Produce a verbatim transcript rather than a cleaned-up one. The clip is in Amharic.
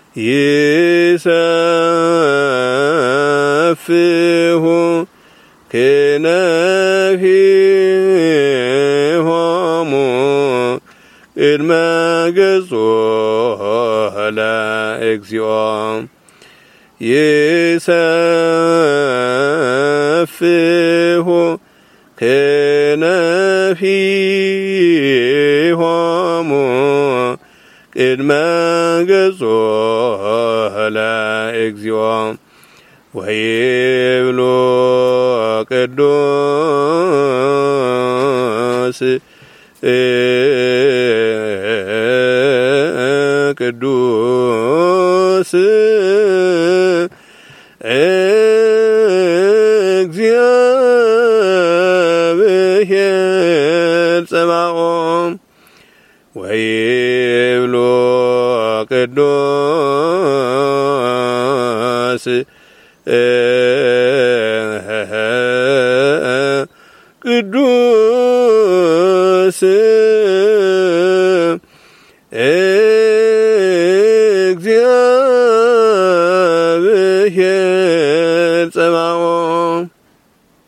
ይሰፍሁ ክነፊሆሙ ቅድመ ገጾ ለእግዚኦ ይሰፍሁ ክነፊሆሙ ቅድመ ገጾ ለእግዚኦ ወይብሎ ቅዱስ ቅዱስ እግዚአብሔር ጸባኦት ወይብሎ ቅዱስ ቅዱስ እግዚአብሔር